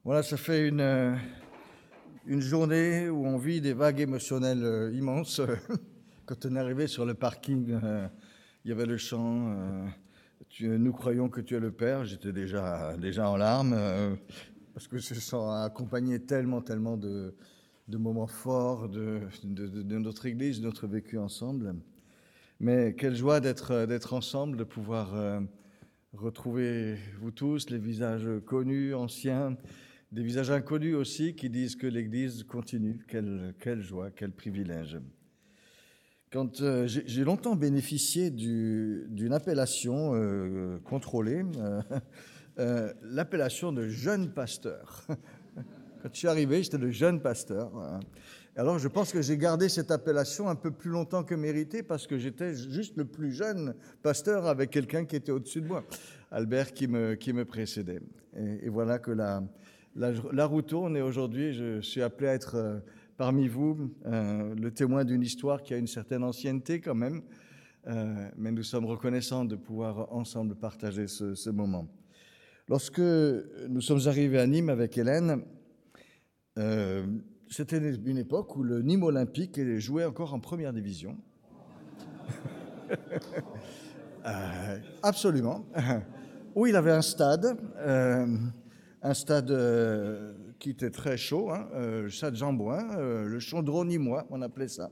Voilà, ça fait une journée où on vit des vagues émotionnelles immenses. Quand on est arrivé sur le parking, il y avait le chant Nous croyons que tu es le Père. J'étais déjà en larmes parce que je sens accompagné tellement de moments forts de notre Église, de notre vécu ensemble. Mais quelle joie d'être ensemble, de pouvoir retrouver vous tous, les visages connus, anciens, des visages inconnus aussi qui disent que l'Église continue. Quelle joie, quel privilège. Quand j'ai longtemps bénéficié d'une appellation contrôlée, l'appellation de jeune pasteur. Quand je suis arrivé, j'étais le jeune pasteur. Alors je pense que j'ai gardé cette appellation un peu plus longtemps que mérité parce que j'étais juste le plus jeune pasteur avec quelqu'un qui était au-dessus de moi, Albert qui me précédait. Et voilà que la roue tourne et aujourd'hui je suis appelé à être parmi vous le témoin d'une histoire qui a une certaine ancienneté quand même, mais nous sommes reconnaissants de pouvoir ensemble partager ce moment. Lorsque nous sommes arrivés à Nîmes avec Hélène, c'était une époque où le Nîmes Olympique jouait encore en première division. Absolument. Où il avait un stade qui était très chaud, le stade Jean Bouin, le chaudron nîmois, on appelait ça.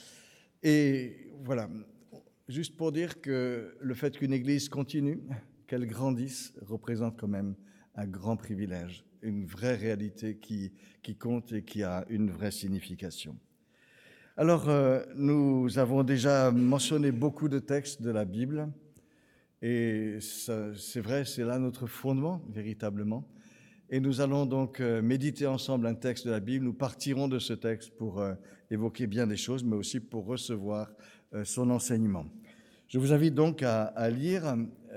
Et voilà, juste pour dire que le fait qu'une église continue, qu'elle grandisse, représente quand même un grand privilège, une vraie réalité qui compte et qui a une vraie signification. Alors, nous avons déjà mentionné beaucoup de textes de la Bible, et c'est vrai, c'est là notre fondement, véritablement. Et nous allons donc méditer ensemble un texte de la Bible. Nous partirons de ce texte pour évoquer bien des choses, mais aussi pour recevoir son enseignement. Je vous invite donc à lire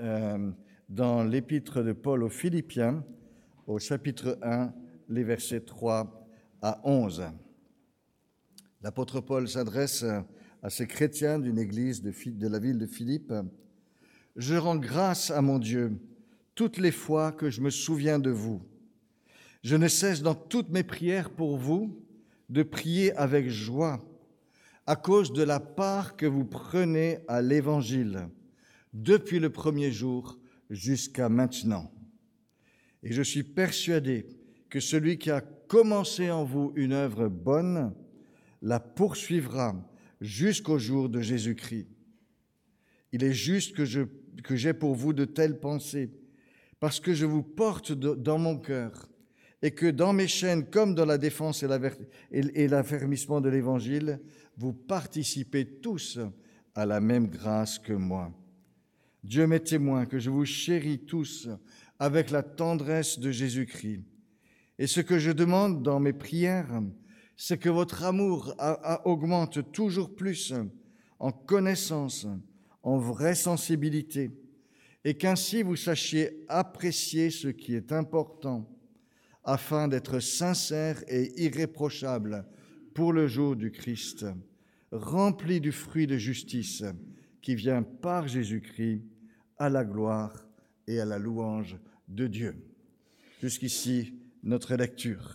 dans l'épître de Paul aux Philippiens, au chapitre 1, les versets 3 à 11. L'apôtre Paul s'adresse à ces chrétiens d'une église de la ville de Philippe. « Je rends grâce à mon Dieu toutes les fois que je me souviens de vous. Je ne cesse dans toutes mes prières pour vous de prier avec joie à cause de la part que vous prenez à l'Évangile depuis le premier jour jusqu'à maintenant. Et je suis persuadé que celui qui a commencé en vous une œuvre bonne la poursuivra jusqu'au jour de Jésus-Christ. Il est juste que j'ai pour vous de telles pensées, parce que je vous porte dans mon cœur, et que dans mes chaînes, comme dans la défense et l'affermissement de l'Évangile, vous participez tous à la même grâce que moi. Dieu m'est témoin que je vous chéris tous avec la tendresse de Jésus-Christ. Et ce que je demande dans mes prières, c'est que votre amour augmente toujours plus en connaissance, en vraie sensibilité, et qu'ainsi vous sachiez apprécier ce qui est important, afin d'être sincère et irréprochable pour le jour du Christ, rempli du fruit de justice qui vient par Jésus-Christ à la gloire et à la louange de Dieu. » Jusqu'ici, notre lecture.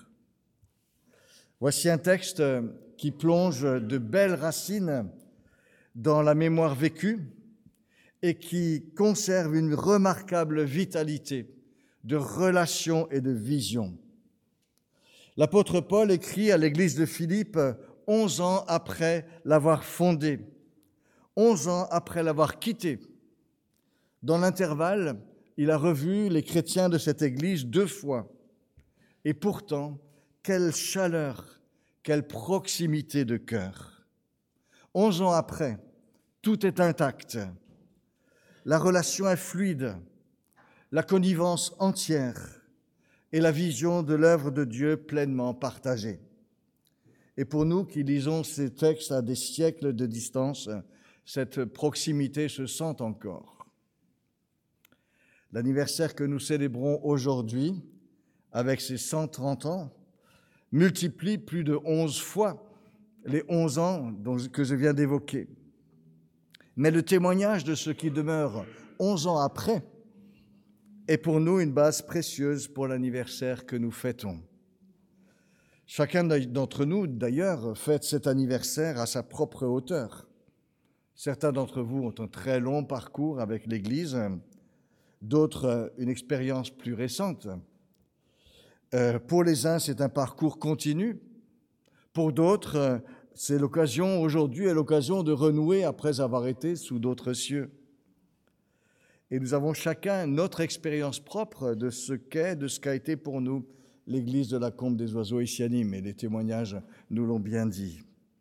Voici un texte qui plonge de belles racines dans la mémoire vécue et qui conserve une remarquable vitalité de relation et de vision. L'apôtre Paul écrit à l'église de Philippe 11 ans après l'avoir fondée, 11 ans après l'avoir quittée. Dans l'intervalle, il a revu les chrétiens de cette église 2 fois. Et pourtant, quelle chaleur, quelle proximité de cœur. 11 ans après, tout est intact. La relation est fluide, la connivence entière et la vision de l'œuvre de Dieu pleinement partagée. Et pour nous qui lisons ces textes à des siècles de distance, cette proximité se sent encore. L'anniversaire que nous célébrons aujourd'hui, avec ses 130 ans, multiplie plus de 11 fois les 11 ans que je viens d'évoquer. Mais le témoignage de ce qui demeure 11 ans après est pour nous une base précieuse pour l'anniversaire que nous fêtons. Chacun d'entre nous, d'ailleurs, fête cet anniversaire à sa propre hauteur. Certains d'entre vous ont un très long parcours avec l'Église, d'autres une expérience plus récente. Pour les uns, c'est un parcours continu. Pour d'autres, c'est l'occasion, aujourd'hui est l'occasion de renouer après avoir été sous d'autres cieux. Et nous avons chacun notre expérience propre de ce qu'est, de ce qu'a été pour nous l'église de la Combe des Oiseaux ici à Nîmes, et les témoignages nous l'ont bien dit.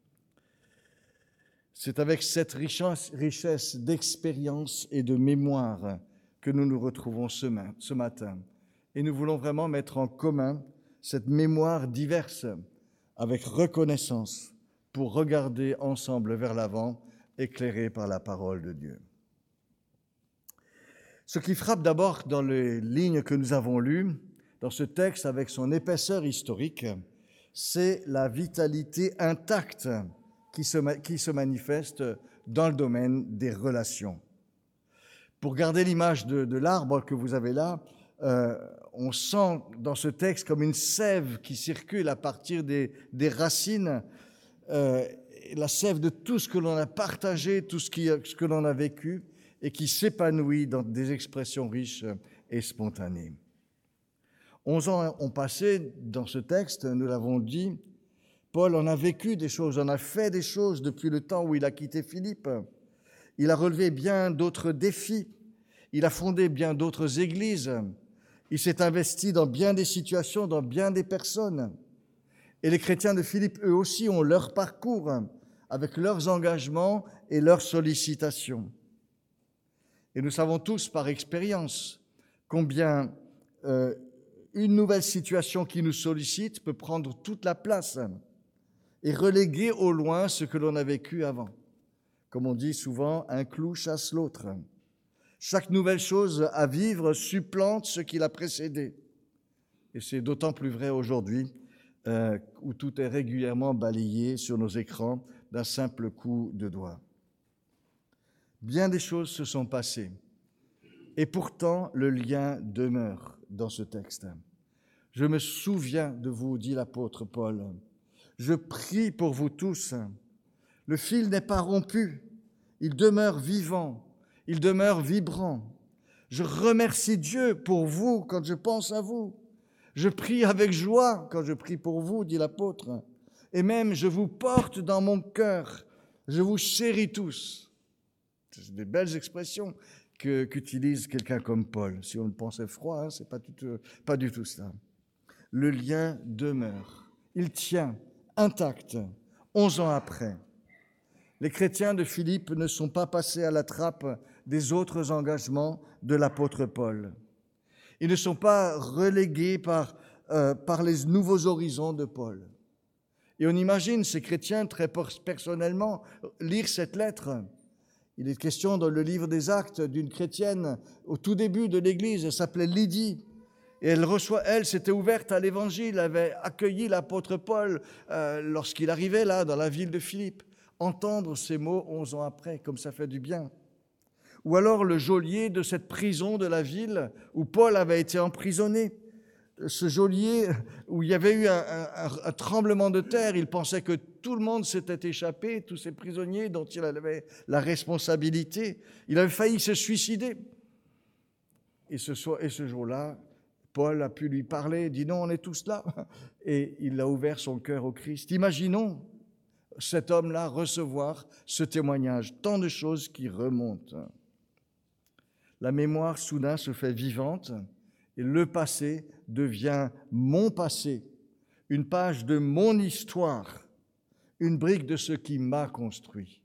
C'est avec cette richesse d'expérience et de mémoire que nous nous retrouvons ce matin. Et nous voulons vraiment mettre en commun cette mémoire diverse avec reconnaissance pour regarder ensemble vers l'avant, éclairés par la parole de Dieu. Ce qui frappe d'abord dans les lignes que nous avons lues, dans ce texte avec son épaisseur historique, c'est la vitalité intacte qui se manifeste dans le domaine des relations. Pour garder l'image de l'arbre que vous avez là, on sent dans ce texte comme une sève qui circule à partir des racines, la sève de tout ce que l'on a partagé, tout ce que l'on a vécu, et qui s'épanouit dans des expressions riches et spontanées. 11 ans ont passé dans ce texte, nous l'avons dit. Paul en a vécu des choses, en a fait des choses depuis le temps où il a quitté Philippe. Il a relevé bien d'autres défis. Il a fondé bien d'autres églises. Il s'est investi dans bien des situations, dans bien des personnes. Et les chrétiens de Philippe, eux aussi, ont leur parcours avec leurs engagements et leurs sollicitations. Et nous savons tous par expérience combien une nouvelle situation qui nous sollicite peut prendre toute la place et reléguer au loin ce que l'on a vécu avant. Comme on dit souvent, un clou chasse l'autre. Chaque nouvelle chose à vivre supplante ce qui l'a précédé. Et c'est d'autant plus vrai aujourd'hui où tout est régulièrement balayé sur nos écrans d'un simple coup de doigt. Bien des choses se sont passées. Et pourtant, le lien demeure dans ce texte. Je me souviens de vous, dit l'apôtre Paul. Je prie pour vous tous. Le fil n'est pas rompu. Il demeure vivant. Il demeure vibrant. Je remercie Dieu pour vous quand je pense à vous. Je prie avec joie quand je prie pour vous, dit l'apôtre. Et même, je vous porte dans mon cœur. Je vous chéris tous. C'est des belles expressions qu'utilise quelqu'un comme Paul. Si on le pensait froid, c'est pas du tout ça. Le lien demeure. Il tient intact 11 ans après. Les chrétiens de Philippe ne sont pas passés à la trappe des autres engagements de l'apôtre Paul. Ils ne sont pas relégués par les nouveaux horizons de Paul. Et on imagine ces chrétiens très personnellement lire cette lettre. Il est question dans le livre des Actes d'une chrétienne au tout début de l'Église, elle s'appelait Lydie. Et elle s'était ouverte à l'Évangile, avait accueilli l'apôtre Paul lorsqu'il arrivait là, dans la ville de Philippe. Entendre ces mots 11 ans après, comme ça fait du bien. Ou alors le geôlier de cette prison de la ville où Paul avait été emprisonné. Ce geôlier où il y avait eu un tremblement de terre, il pensait que tout le monde s'était échappé, tous ces prisonniers dont il avait la responsabilité. Il avait failli se suicider. Et ce jour-là, Paul a pu lui parler, dit non, on est tous là. Et il a ouvert son cœur au Christ. Imaginons cet homme-là recevoir ce témoignage, tant de choses qui remontent. La mémoire soudain se fait vivante et le passé devient mon passé, une page de mon histoire, une brique de ce qui m'a construit.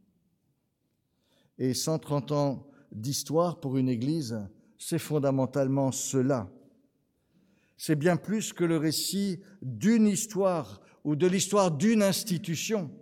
Et 130 ans d'histoire pour une Église, c'est fondamentalement cela. C'est bien plus que le récit d'une histoire ou de l'histoire d'une institution.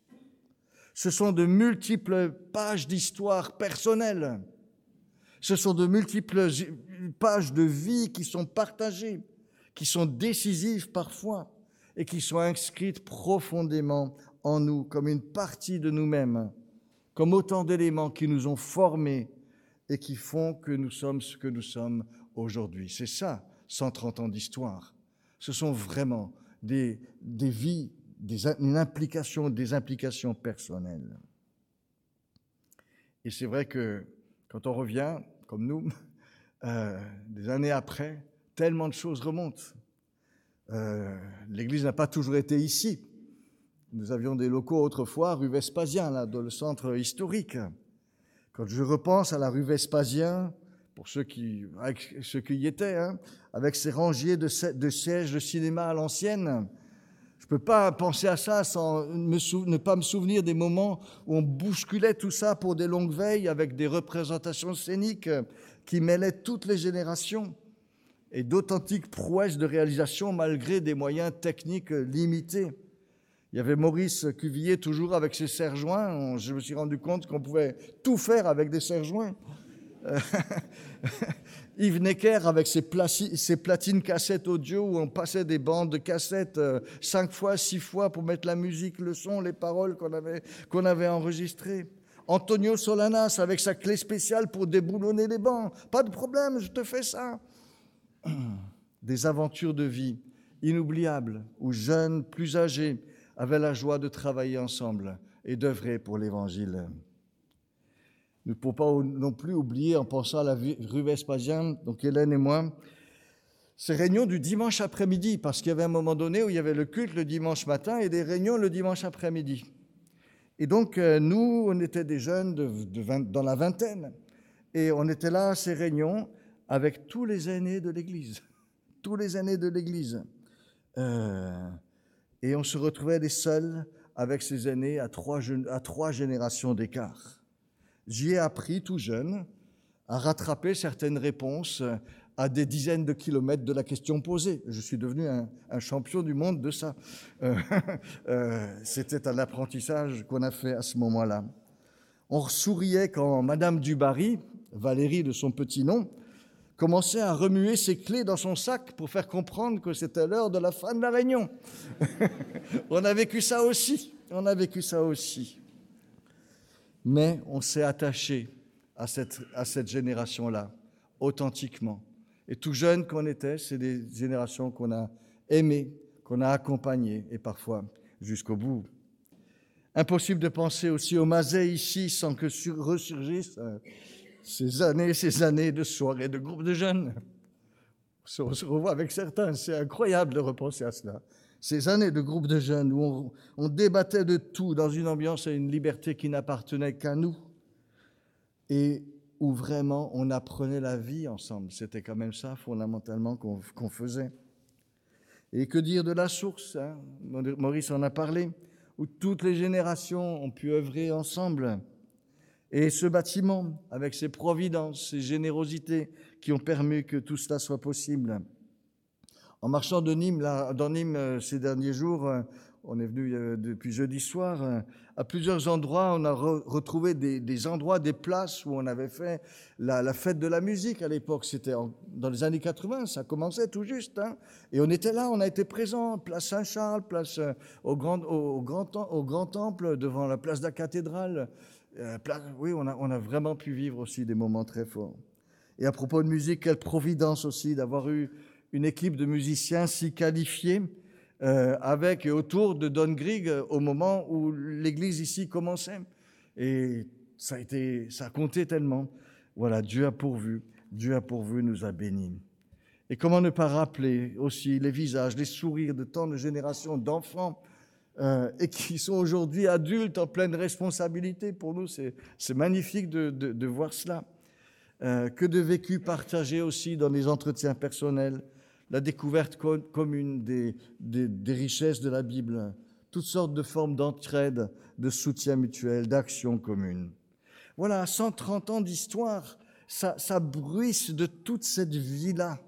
Ce sont de multiples pages d'histoire personnelle. Ce sont de multiples pages de vie qui sont partagées, qui sont décisives parfois et qui sont inscrites profondément en nous comme une partie de nous-mêmes, comme autant d'éléments qui nous ont formés et qui font que nous sommes ce que nous sommes aujourd'hui. C'est ça, 130 ans d'histoire. Ce sont vraiment des vies, des implications personnelles. Et c'est vrai que quand on revient, comme nous, des années après, tellement de choses remontent. L'Église n'a pas toujours été ici. Nous avions des locaux autrefois, rue Vespasien, là, dans le centre historique. Quand je repense à la rue Vespasien, pour ceux qui y étaient, hein, avec ses rangiers de sièges de cinéma à l'ancienne, je ne peux pas penser à ça sans ne pas me souvenir des moments où on bousculait tout ça pour des longues veilles avec des représentations scéniques qui mêlaient toutes les générations et d'authentiques prouesses de réalisation malgré des moyens techniques limités. Il y avait Maurice Cuvillier toujours avec ses serre-joints. Je me suis rendu compte qu'on pouvait tout faire avec des serre-joints. Yves Necker avec ses platines cassettes audio où on passait des bandes de cassettes 5 fois, 6 fois pour mettre la musique, le son, les paroles qu'on avait enregistrées. Antonio Solanas avec sa clé spéciale pour déboulonner les bancs. Pas de problème, je te fais ça. Des aventures de vie inoubliables où jeunes, plus âgés, avaient la joie de travailler ensemble et d'œuvrer pour l'Évangile. Nous ne pouvons pas non plus oublier, en pensant à la rue Vespasien, donc Hélène et moi, ces réunions du dimanche après-midi, parce qu'il y avait un moment donné où il y avait le culte le dimanche matin et des réunions le dimanche après-midi. Et donc, nous, on était des jeunes dans la vingtaine, et on était là à ces réunions avec tous les aînés de l'Église, tous les aînés de l'Église. Et on se retrouvait les seuls avec ces aînés à trois générations d'écart. J'y ai appris tout jeune à rattraper certaines réponses à des dizaines de kilomètres de la question posée. Je suis devenu un champion du monde de ça. C'était un apprentissage qu'on a fait à ce moment-là. On souriait quand Madame Dubarry, Valérie de son petit nom, commençait à remuer ses clés dans son sac pour faire comprendre que c'était l'heure de la fin de la réunion. On a vécu ça aussi. Mais on s'est attaché à cette génération-là, authentiquement. Et tout jeune qu'on était, c'est des générations qu'on a aimées, qu'on a accompagnées, et parfois jusqu'au bout. Impossible de penser aussi au Mazet ici sans que ressurgissent ces années de soirées de groupes de jeunes. On se revoit avec certains, c'est incroyable de repenser à cela. Ces années de groupes de jeunes où on débattait de tout dans une ambiance et une liberté qui n'appartenait qu'à nous et où vraiment on apprenait la vie ensemble. C'était quand même ça fondamentalement qu'on faisait. Et que dire de la source, hein? Maurice en a parlé, où toutes les générations ont pu œuvrer ensemble. Et ce bâtiment, avec ses providences, ses générosités qui ont permis que tout cela soit possible. En marchant dans Nîmes ces derniers jours, on est venu depuis jeudi soir, à plusieurs endroits, on a retrouvé des endroits, des places où on avait fait la fête de la musique à l'époque. C'était dans les années 80, ça commençait tout juste. Hein, et on était là, on a été présents, place Saint-Charles, place au Grand Temple, devant la place de la cathédrale. Oui, on a vraiment pu vivre aussi des moments très forts. Et à propos de musique, quelle providence aussi d'avoir eu une équipe de musiciens si qualifiés avec et autour de Don Grieg au moment où l'église ici commençait. Et ça a compté tellement. Voilà, Dieu a pourvu, nous a bénis. Et comment ne pas rappeler aussi les visages, les sourires de tant de générations d'enfants et qui sont aujourd'hui adultes en pleine responsabilité. Pour nous, c'est magnifique de voir cela. Que de vécus partagés aussi dans les entretiens personnels, la découverte commune des richesses de la Bible, toutes sortes de formes d'entraide, de soutien mutuel, d'action commune. Voilà, 130 ans d'histoire, ça bruisse de toute cette vie-là.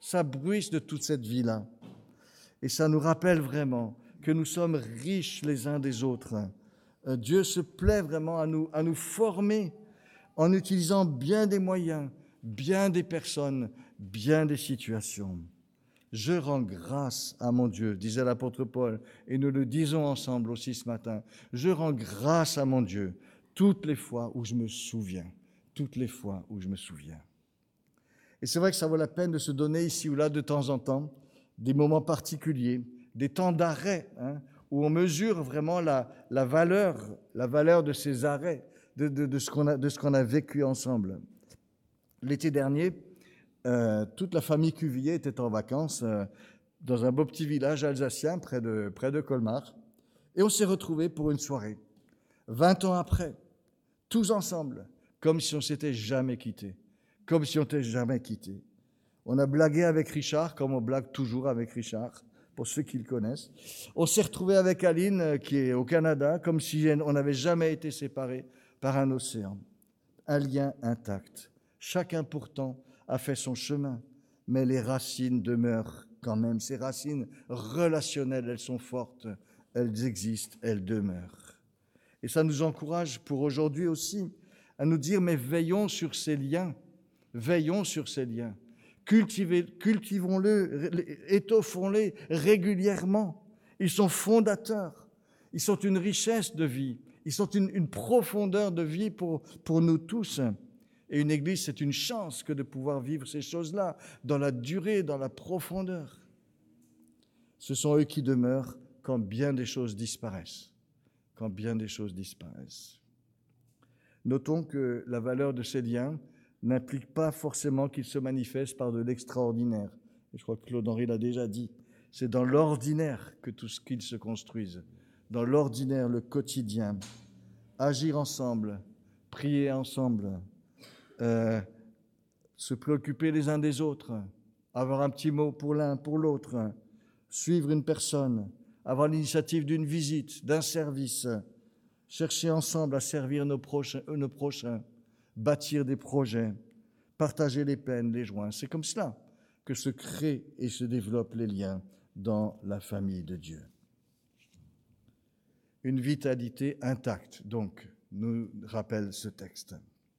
Et ça nous rappelle vraiment que nous sommes riches les uns des autres. Dieu se plaît vraiment à nous former en utilisant bien des moyens, bien des personnes, bien des situations. Je rends grâce à mon Dieu, disait l'apôtre Paul, et nous le disons ensemble aussi ce matin. Je rends grâce à mon Dieu toutes les fois où je me souviens. Et c'est vrai que ça vaut la peine de se donner ici ou là de temps en temps des moments particuliers, des temps d'arrêt, où on mesure vraiment la valeur de ces arrêts, de ce qu'on a vécu ensemble. L'été dernier, toute la famille Cuvillier était en vacances dans un beau petit village alsacien près de Colmar. Et on s'est retrouvés pour une soirée. 20 ans après, tous ensemble, comme si on s'était jamais quittés. Comme si on n'était jamais quittés. On a blagué avec Richard, comme on blague toujours avec Richard, pour ceux qui le connaissent. On s'est retrouvés avec Aline, qui est au Canada, comme si on n'avait jamais été séparés par un océan. Un lien intact. Chacun pourtant a fait son chemin, mais les racines demeurent quand même. Ces racines relationnelles, elles sont fortes, elles existent, elles demeurent. Et ça nous encourage pour aujourd'hui aussi à nous dire, mais veillons sur ces liens, cultivons-le, étoffons-les régulièrement. Ils sont fondateurs, ils sont une richesse de vie, ils sont une profondeur de vie pour nous tous. Et une église, c'est une chance que de pouvoir vivre ces choses-là dans la durée, dans la profondeur. Ce sont eux qui demeurent quand bien des choses disparaissent. Quand bien des choses disparaissent. Notons que la valeur de ces liens n'implique pas forcément qu'ils se manifestent par de l'extraordinaire. Et je crois que Claude-Henri l'a déjà dit. C'est dans l'ordinaire que tout ce qu'ils se construisent. Dans l'ordinaire, le quotidien. Agir ensemble, prier ensemble, se préoccuper les uns des autres, avoir un petit mot pour l'un, pour l'autre, suivre une personne, avoir l'initiative d'une visite, d'un service, chercher ensemble à servir nos prochains, bâtir des projets, partager les peines, les joies. C'est comme cela que se créent et se développent les liens dans la famille de Dieu. Une vitalité intacte, donc, nous rappelle ce texte.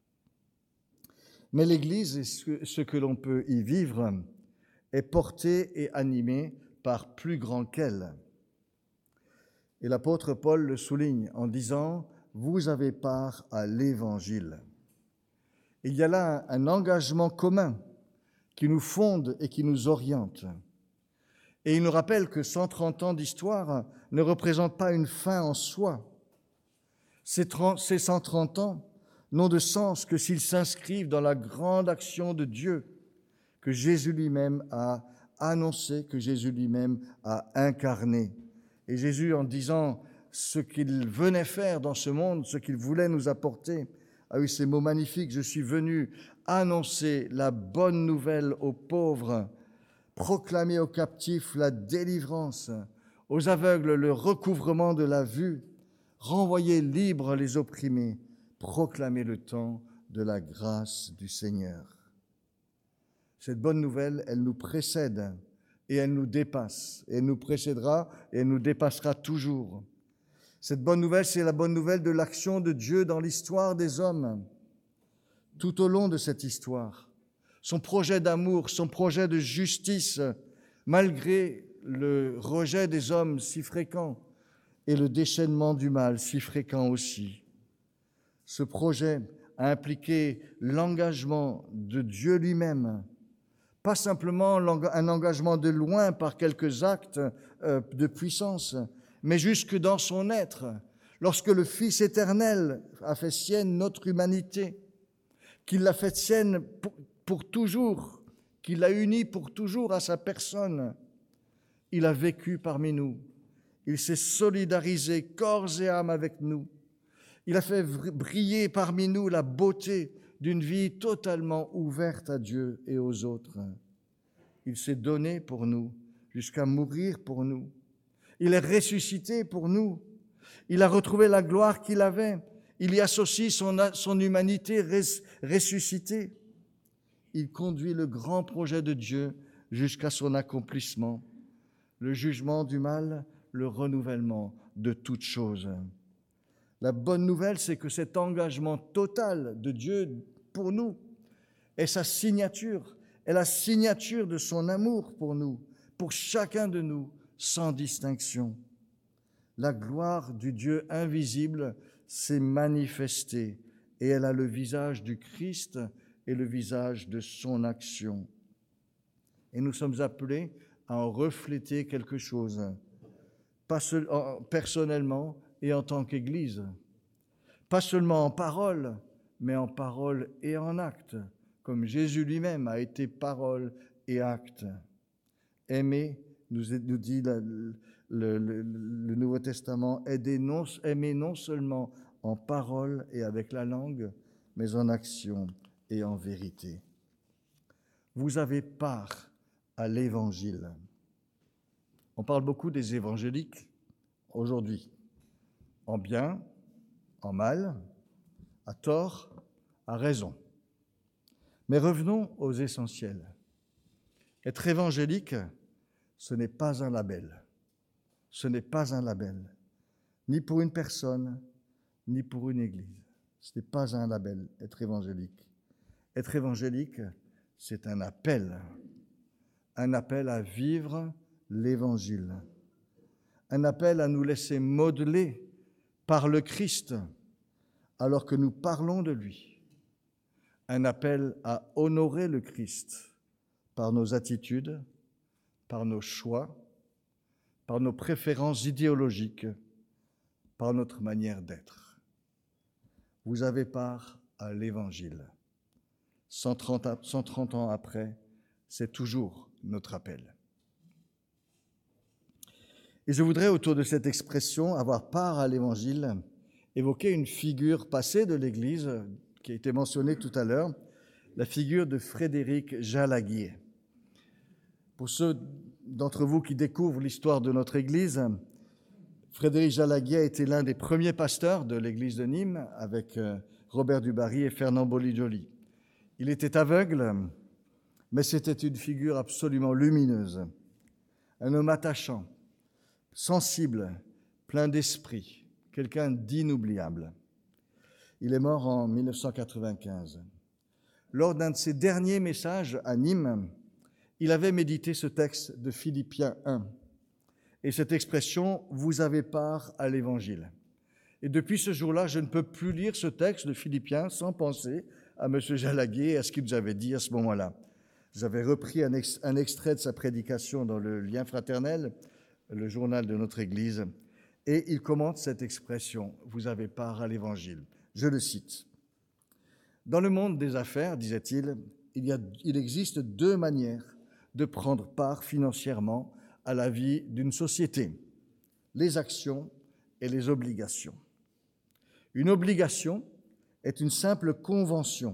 Mais l'Église, et ce que l'on peut y vivre, est portée et animée par plus grand qu'elle. Et l'apôtre Paul le souligne en disant « Vous avez part à l'Évangile ». Il y a là un engagement commun qui nous fonde et qui nous oriente. Et il nous rappelle que 130 ans d'histoire ne représentent pas une fin en soi. Ces 130 ans n'ont de sens que s'ils s'inscrivent dans la grande action de Dieu que Jésus lui-même a annoncée, que Jésus lui-même a incarnée. Et Jésus, en disant ce qu'il venait faire dans ce monde, ce qu'il voulait nous apporter, a eu ces mots magnifiques: « Je suis venu annoncer la bonne nouvelle aux pauvres, proclamer aux captifs la délivrance, aux aveugles le recouvrement de la vue, renvoyer libres les opprimés, proclamer le temps de la grâce du Seigneur. » Cette bonne nouvelle, elle nous précède et elle nous dépasse. Et elle nous précédera et elle nous dépassera toujours. Cette bonne nouvelle, c'est la bonne nouvelle de l'action de Dieu dans l'histoire des hommes. Tout au long de cette histoire, son projet d'amour, son projet de justice, malgré le rejet des hommes si fréquent et le déchaînement du mal si fréquent aussi. Ce projet a impliqué l'engagement de Dieu lui-même, pas simplement un engagement de loin par quelques actes de puissance, mais jusque dans son être, lorsque le Fils éternel a fait sienne notre humanité, qu'il l'a fait sienne pour toujours, qu'il l'a unie pour toujours à sa personne. Il a vécu parmi nous, il s'est solidarisé corps et âme avec nous. Il a fait briller parmi nous la beauté d'une vie totalement ouverte à Dieu et aux autres. Il s'est donné pour nous, jusqu'à mourir pour nous. Il est ressuscité pour nous. Il a retrouvé la gloire qu'il avait. Il y associe son humanité ressuscitée. Il conduit le grand projet de Dieu jusqu'à son accomplissement, le jugement du mal, le renouvellement de toutes choses. La bonne nouvelle, c'est que cet engagement total de Dieu pour nous est sa signature, est la signature de son amour pour nous, pour chacun de nous, sans distinction. La gloire du Dieu invisible s'est manifestée et elle a le visage du Christ et le visage de son action. Et nous sommes appelés à en refléter quelque chose, pas personnellement et en tant qu'Église, pas seulement en parole, mais en parole et en acte, comme Jésus lui-même a été parole et acte. Aimer, nous dit le Nouveau Testament, aimer non seulement en parole et avec la langue, mais en action et en vérité. Vous avez part à l'Évangile. On parle beaucoup des évangéliques aujourd'hui, en bien, en mal, à tort, à raison. Mais revenons aux essentiels. Être évangélique, ce n'est pas un label. Ce n'est pas un label, ni pour une personne, ni pour une église. Ce n'est pas un label, être évangélique. Être évangélique, c'est un appel à vivre l'évangile, un appel à nous laisser modeler par le Christ alors que nous parlons de lui, un appel à honorer le Christ par nos attitudes, par nos choix, par nos préférences idéologiques, par notre manière d'être. Vous avez part à l'Évangile. 130 ans après, c'est toujours notre appel. Et je voudrais, autour de cette expression, avoir part à l'Évangile, évoquer une figure passée de l'Église qui a été mentionnée tout à l'heure, la figure de Frédéric Jalaguier. Pour ceux d'entre vous qui découvrent l'histoire de notre Église, Frédéric Jalaguier a été l'un des premiers pasteurs de l'Église de Nîmes avec Robert Dubarry et Fernand Boligioli. Il était aveugle, mais c'était une figure absolument lumineuse, un homme attachant, sensible, plein d'esprit, quelqu'un d'inoubliable. Il est mort en 1995. Lors d'un de ses derniers messages à Nîmes, il avait médité ce texte de Philippiens 1 et cette expression « vous avez part à l'Évangile ». Et depuis ce jour-là, je ne peux plus lire ce texte de Philippiens sans penser à M. Jalaguier et à ce qu'il nous avait dit à ce moment-là. J'avais repris un extrait de sa prédication dans le Lien fraternel, le journal de notre Église, et il commente cette expression « vous avez part à l'Évangile ». Je le cite. « Dans le monde des affaires, disait-il, il existe deux manières de prendre part financièrement à la vie d'une société, les actions et les obligations. Une obligation est une simple convention.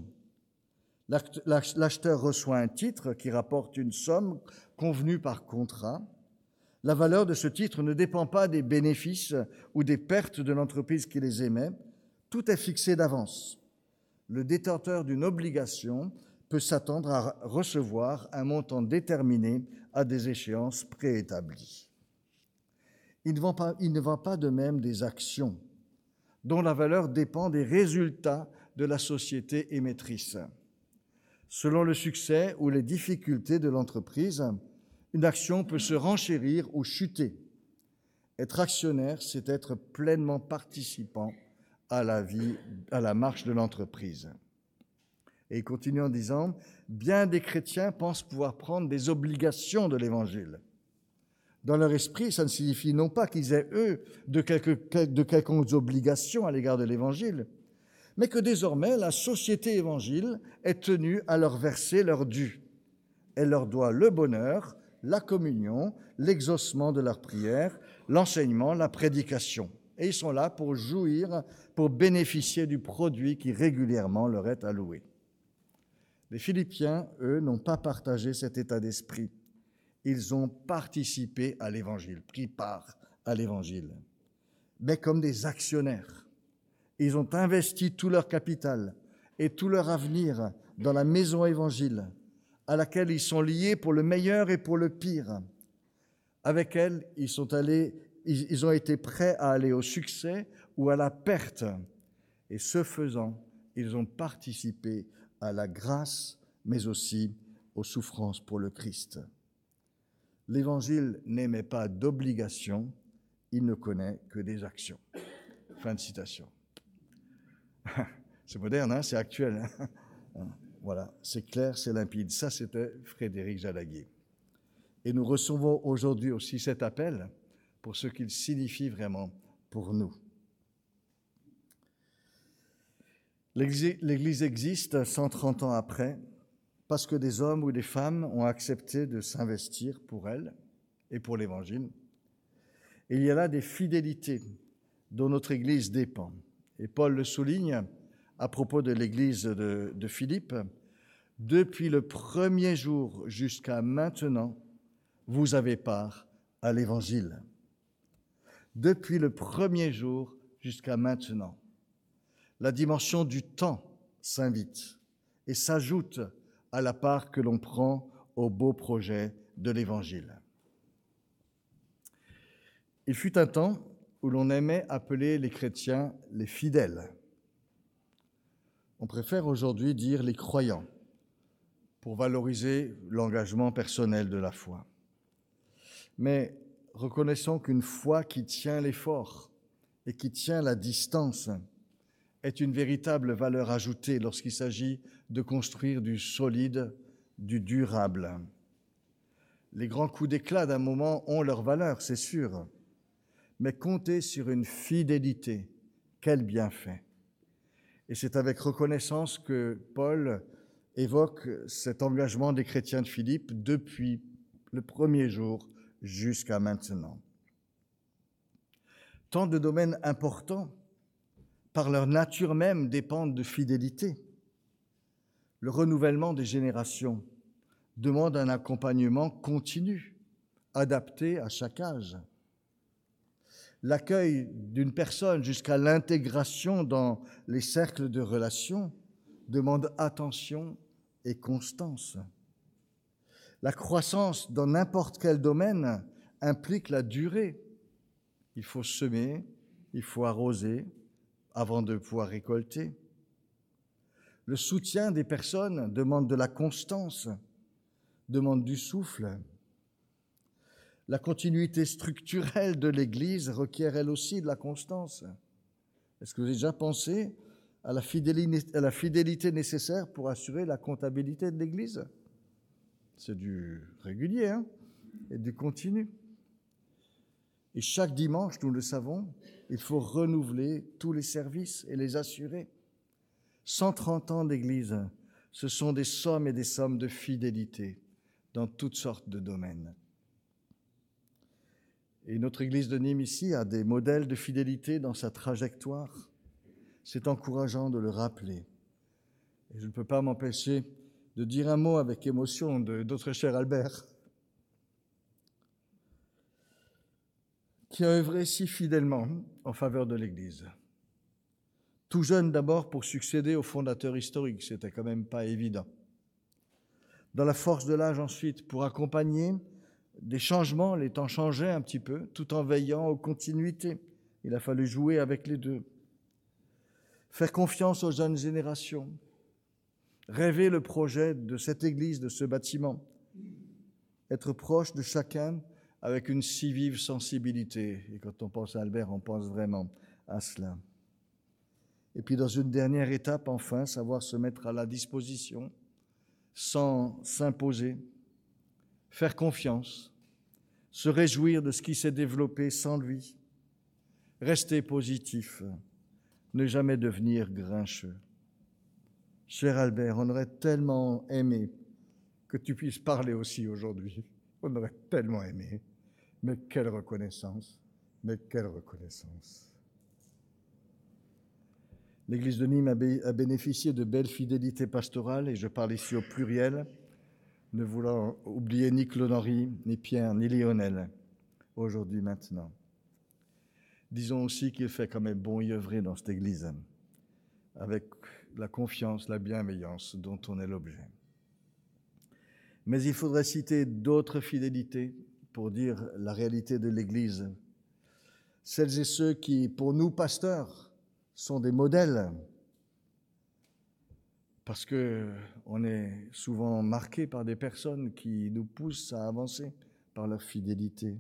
L'acheteur reçoit un titre qui rapporte une somme convenue par contrat. La valeur de ce titre ne dépend pas des bénéfices ou des pertes de l'entreprise qui les émet. Tout est fixé d'avance. Le détenteur d'une obligation peut s'attendre à recevoir un montant déterminé à des échéances préétablies. Il ne va pas de même des actions, dont la valeur dépend des résultats de la société émettrice. Selon le succès ou les difficultés de l'entreprise, une action peut se renchérir ou chuter. Être actionnaire, c'est être pleinement participant à la marche de l'entreprise. Et il continue en disant « Bien des chrétiens pensent pouvoir prendre des obligations de l'Évangile. Dans leur esprit, ça ne signifie non pas qu'ils aient, eux, de quelconques obligations à l'égard de l'Évangile, mais que désormais la société évangile est tenue à leur verser leur dû. Elle leur doit le bonheur, la communion, l'exaucement de leurs prières, l'enseignement, la prédication. Et ils sont là pour jouir, pour bénéficier du produit qui régulièrement leur est alloué. » Les Philippiens, eux, n'ont pas partagé cet état d'esprit. Ils ont participé à l'Évangile, pris part à l'Évangile, mais comme des actionnaires. Ils ont investi tout leur capital et tout leur avenir dans la maison évangile, à laquelle ils sont liés pour le meilleur et pour le pire. Avec elle, ils ont été prêts à aller au succès ou à la perte. Et ce faisant, ils ont participé à la grâce, mais aussi aux souffrances pour le Christ. L'Évangile n'émet pas d'obligation, il ne connaît que des actions. Fin de citation. C'est moderne, hein, c'est actuel. Hein. Voilà, c'est clair, c'est limpide. Ça, c'était Frédéric Jalaguier. Et nous recevons aujourd'hui aussi cet appel pour ce qu'il signifie vraiment pour nous. L'Église existe 130 ans après parce que des hommes ou des femmes ont accepté de s'investir pour elle et pour l'Évangile. Et il y a là des fidélités dont notre Église dépend. Et Paul le souligne à propos de l'Église de Philippe. Depuis le premier jour jusqu'à maintenant, vous avez part à l'Évangile. Depuis le premier jour jusqu'à maintenant. La dimension du temps s'invite et s'ajoute à la part que l'on prend au beau projet de l'Évangile. Il fut un temps où l'on aimait appeler les chrétiens les fidèles. On préfère aujourd'hui dire les croyants pour valoriser l'engagement personnel de la foi. Mais reconnaissons qu'une foi qui tient l'effort et qui tient la distance est une véritable valeur ajoutée lorsqu'il s'agit de construire du solide, du durable. Les grands coups d'éclat d'un moment ont leur valeur, c'est sûr, mais compter sur une fidélité, quel bienfait! Et c'est avec reconnaissance que Paul évoque cet engagement des chrétiens de Philippe depuis le premier jour jusqu'à maintenant. Tant de domaines importants, par leur nature même, dépendent de fidélité. Le renouvellement des générations demande un accompagnement continu, adapté à chaque âge. L'accueil d'une personne jusqu'à l'intégration dans les cercles de relations demande attention et constance. La croissance dans n'importe quel domaine implique la durée. Il faut semer, il faut arroser avant de pouvoir récolter. Le soutien des personnes demande de la constance, demande du souffle. La continuité structurelle de l'Église requiert elle aussi de la constance. Est-ce que vous avez déjà pensé à la fidélité nécessaire pour assurer la comptabilité de l'Église? C'est du régulier et du continu. Et chaque dimanche, nous le savons, il faut renouveler tous les services et les assurer. 130 ans d'Église, ce sont des sommes et des sommes de fidélité dans toutes sortes de domaines. Et notre Église de Nîmes ici a des modèles de fidélité dans sa trajectoire. C'est encourageant de le rappeler. Et je ne peux pas m'empêcher de dire un mot avec émotion de notre cher Albert, qui a œuvré si fidèlement en faveur de l'Église. Tout jeune d'abord pour succéder au fondateur historique, c'était quand même pas évident. Dans la force de l'âge ensuite, pour accompagner des changements, les temps changeaient un petit peu, tout en veillant aux continuités. Il a fallu jouer avec les deux. Faire confiance aux jeunes générations, rêver le projet de cette église, de ce bâtiment, être proche de chacun avec une si vive sensibilité. Et quand on pense à Albert, on pense vraiment à cela. Et puis dans une dernière étape, enfin, savoir se mettre à la disposition sans s'imposer, faire confiance, se réjouir de ce qui s'est développé sans lui, rester positif, ne jamais devenir grincheux. Cher Albert, on aurait tellement aimé que tu puisses parler aussi aujourd'hui. On aurait tellement aimé. Mais quelle reconnaissance, mais quelle reconnaissance. L'Église de Nîmes a bénéficié de belles fidélités pastorales, et je parle ici au pluriel, ne voulant oublier ni Claude Henry, ni Pierre, ni Lionel, aujourd'hui, maintenant. Disons aussi qu'il fait quand même bon y œuvrer dans cette Église, avec la confiance, la bienveillance dont on est l'objet. Mais il faudrait citer d'autres fidélités pour dire la réalité de l'Église. Celles et ceux qui, pour nous pasteurs, sont des modèles, parce qu'on est souvent marqué par des personnes qui nous poussent à avancer par leur fidélité.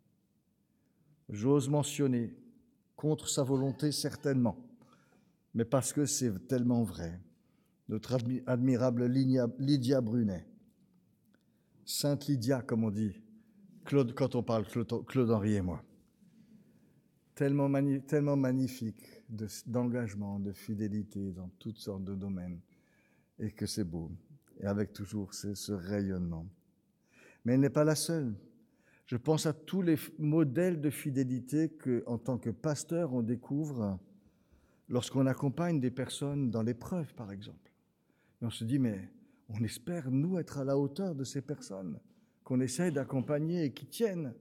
J'ose mentionner, contre sa volonté certainement, mais parce que c'est tellement vrai, notre admirable Lydia Brunet. Sainte Lydia, comme on dit, Claude, quand on parle Claude-Henri et moi. Tellement magnifique d'engagement, de fidélité dans toutes sortes de domaines, et que c'est beau, et avec toujours ce rayonnement. Mais elle n'est pas la seule. Je pense à tous les modèles de fidélité qu'en tant que pasteur, on découvre lorsqu'on accompagne des personnes dans l'épreuve, par exemple. Et on se dit, mais on espère, nous, être à la hauteur de ces personnes qu'on essaye d'accompagner et qui tiennent.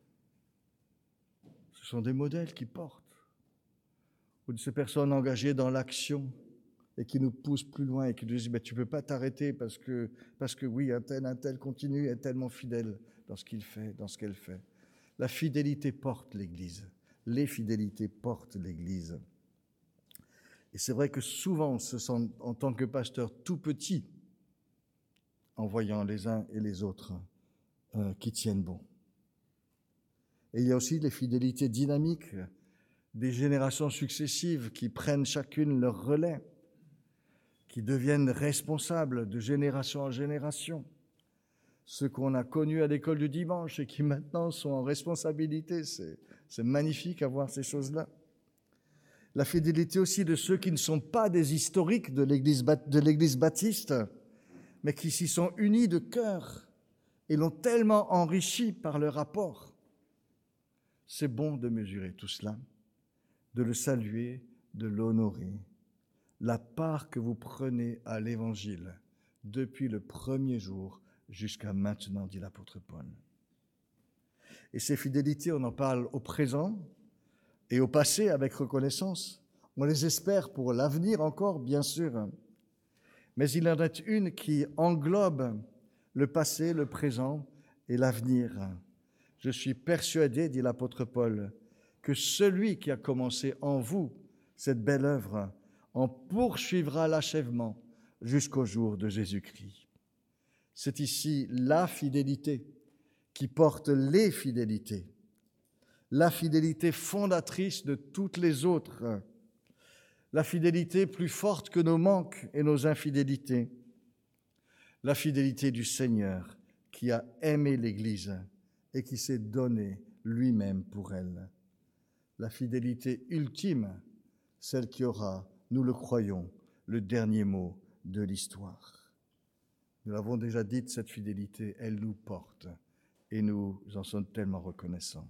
Ce sont des modèles qui portent. Ou de ces personnes engagées dans l'action et qui nous poussent plus loin et qui nous disent, mais tu ne peux pas t'arrêter parce que oui, un tel continue, est tellement fidèle dans ce qu'il fait, dans ce qu'elle fait. La fidélité porte l'Église. Les fidélités portent l'Église. Et c'est vrai que souvent, on se sent, en tant que pasteur, tout petit en voyant les uns et les autres qui tiennent bon. Et il y a aussi les fidélités dynamiques des générations successives qui prennent chacune leur relais, qui deviennent responsables de génération en génération. Ceux qu'on a connus à l'école du dimanche et qui maintenant sont en responsabilité, c'est magnifique à voir ces choses-là. La fidélité aussi de ceux qui ne sont pas des historiques de l'Église baptiste, mais qui s'y sont unis de cœur et l'ont tellement enrichi par leur apport. C'est bon de mesurer tout cela, de le saluer, de l'honorer. La part que vous prenez à l'Évangile depuis le premier jour jusqu'à maintenant, dit l'apôtre Paul. Et ces fidélités, on en parle au présent et au passé avec reconnaissance. On les espère pour l'avenir encore, bien sûr. Mais il en est une qui englobe le passé, le présent et l'avenir. Je suis persuadé, dit l'apôtre Paul, que celui qui a commencé en vous cette belle œuvre en poursuivra l'achèvement jusqu'au jour de Jésus-Christ. C'est ici la fidélité qui porte les fidélités, la fidélité fondatrice de toutes les autres, la fidélité plus forte que nos manques et nos infidélités, la fidélité du Seigneur qui a aimé l'Église et qui s'est donné lui-même pour elle. La fidélité ultime, celle qui aura, nous le croyons, le dernier mot de l'histoire. Nous l'avons déjà dit, cette fidélité, elle nous porte et nous en sommes tellement reconnaissants.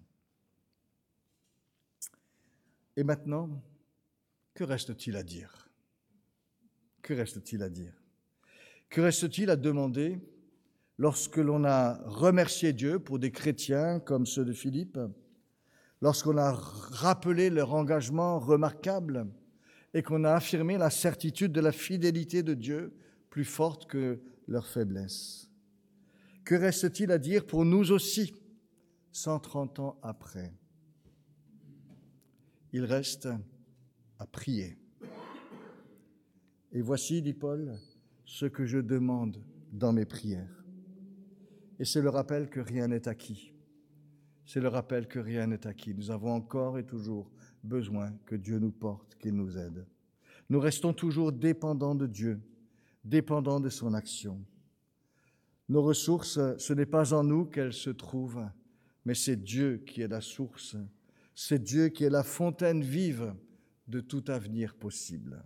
Et maintenant, que reste-t-il à dire? Que reste-t-il à dire? Que reste-t-il à demander lorsque l'on a remercié Dieu pour des chrétiens comme ceux de Philippe, lorsqu'on a rappelé leur engagement remarquable et qu'on a affirmé la certitude de la fidélité de Dieu plus forte que leur faiblesse? Que reste-t-il à dire pour nous aussi, 130 ans après? Il reste à prier. Et voici, dit Paul, ce que je demande dans mes prières. Et c'est le rappel que rien n'est acquis. C'est le rappel que rien n'est acquis. Nous avons encore et toujours besoin que Dieu nous porte, qu'il nous aide. Nous restons toujours dépendants de Dieu, dépendants de son action. Nos ressources, ce n'est pas en nous qu'elles se trouvent, mais c'est Dieu qui est la source. C'est Dieu qui est la fontaine vive de tout avenir possible.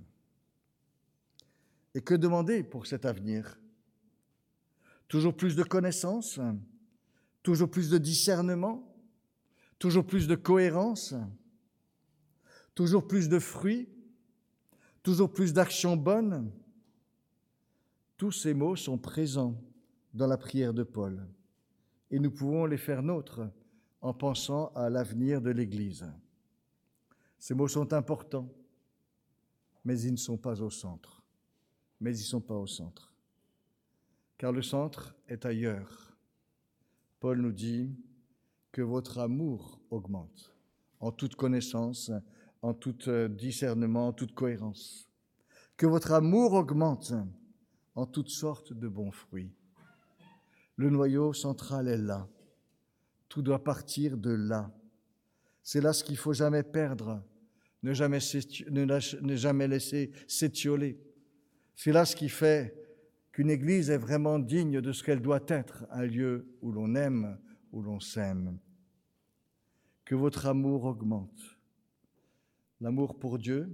Et que demander pour cet avenir? Toujours plus de connaissances, toujours plus de discernement, toujours plus de cohérence, toujours plus de fruits, toujours plus d'actions bonnes. Tous ces mots sont présents dans la prière de Paul et nous pouvons les faire nôtres en pensant à l'avenir de l'Église. Ces mots sont importants, mais ils ne sont pas au centre. Car le centre est ailleurs. Paul nous dit que votre amour augmente en toute connaissance, en tout discernement, en toute cohérence. Que votre amour augmente en toutes sortes de bons fruits. Le noyau central est là. Tout doit partir de là. C'est là ce qu'il ne faut jamais perdre, ne jamais laisser s'étioler. C'est là ce qui fait qu'une église est vraiment digne de ce qu'elle doit être, un lieu où l'on aime, où l'on s'aime. Que votre amour augmente. L'amour pour Dieu,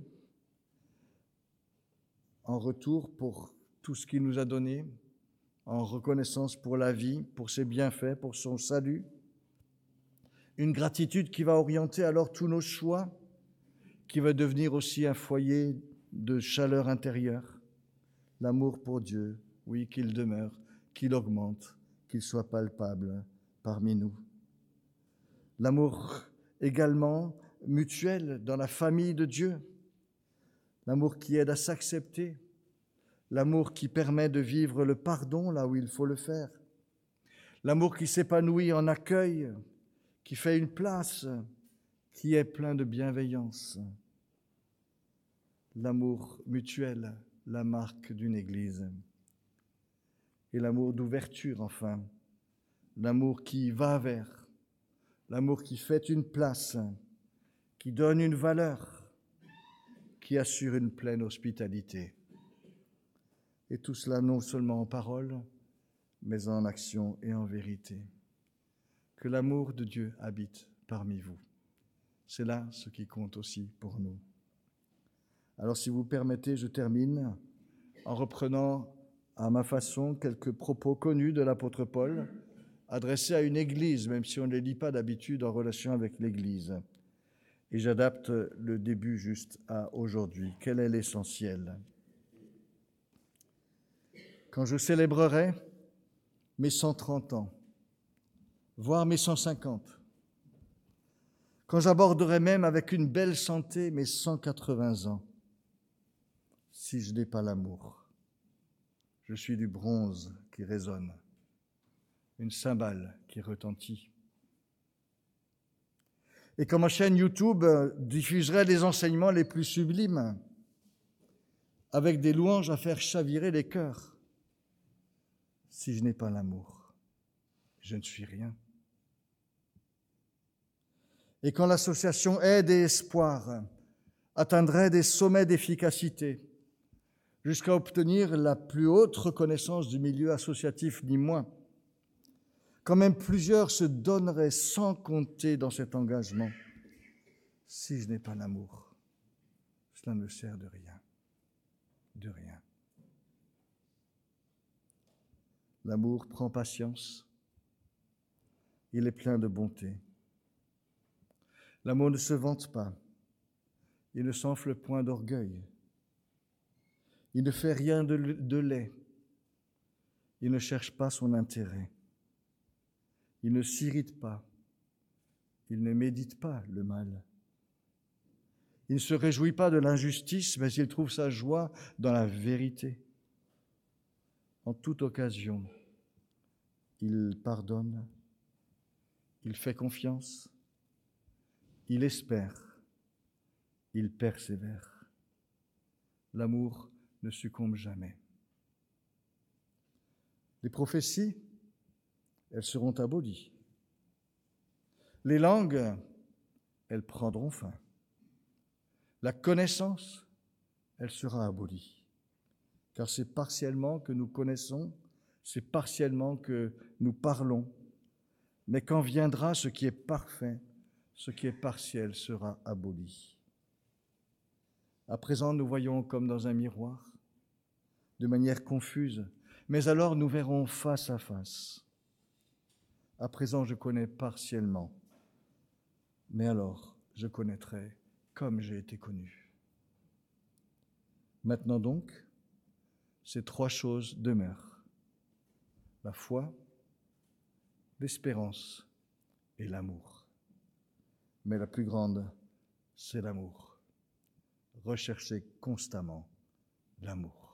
en retour pour tout ce qu'il nous a donné, en reconnaissance pour la vie, pour ses bienfaits, pour son salut. Une gratitude qui va orienter alors tous nos choix, qui va devenir aussi un foyer de chaleur intérieure. L'amour pour Dieu, oui, qu'il demeure, qu'il augmente, qu'il soit palpable parmi nous. L'amour également mutuel dans la famille de Dieu. L'amour qui aide à s'accepter. L'amour qui permet de vivre le pardon là où il faut le faire. L'amour qui s'épanouit en accueil, qui fait une place, qui est plein de bienveillance. L'amour mutuel, la marque d'une église. Et l'amour d'ouverture, enfin. L'amour qui va vers. L'amour qui fait une place, qui donne une valeur, qui assure une pleine hospitalité. Et tout cela non seulement en parole, mais en action et en vérité. Que l'amour de Dieu habite parmi vous. C'est là ce qui compte aussi pour nous. Alors si vous permettez, je termine en reprenant à ma façon quelques propos connus de l'apôtre Paul, adressés à une église, même si on ne les lit pas d'habitude en relation avec l'église. Et j'adapte le début juste à aujourd'hui. Quel est l'essentiel ? Quand je célébrerai mes 130 ans, voire mes 150, quand j'aborderai même avec une belle santé mes 180 ans, si je n'ai pas l'amour, je suis du bronze qui résonne, une cymbale qui retentit. Et quand ma chaîne YouTube diffuserait les enseignements les plus sublimes, avec des louanges à faire chavirer les cœurs, si je n'ai pas l'amour, je ne suis rien. Et quand l'association Aide et Espoir atteindrait des sommets d'efficacité, jusqu'à obtenir la plus haute reconnaissance du milieu associatif, ni moins, quand même plusieurs se donneraient sans compter dans cet engagement, si je n'ai pas l'amour, cela ne me sert de rien, de rien. L'amour prend patience, il est plein de bonté. L'amour ne se vante pas, il ne s'enfle point d'orgueil, il ne fait rien de laid, il ne cherche pas son intérêt, il ne s'irrite pas, il ne médite pas le mal. Il ne se réjouit pas de l'injustice, mais il trouve sa joie dans la vérité. En toute occasion, il pardonne, il fait confiance, il espère, il persévère. L'amour ne succombe jamais. Les prophéties, elles seront abolies. Les langues, elles prendront fin. La connaissance, elle sera abolie. Car c'est partiellement que nous connaissons, c'est partiellement que nous parlons. Mais quand viendra ce qui est parfait, ce qui est partiel sera aboli. À présent, nous voyons comme dans un miroir, de manière confuse, mais alors nous verrons face à face. À présent, je connais partiellement, mais alors je connaîtrai comme j'ai été connu. Maintenant donc, ces trois choses demeurent: la foi, l'espérance et l'amour. Mais la plus grande, c'est l'amour. Recherchez constamment l'amour.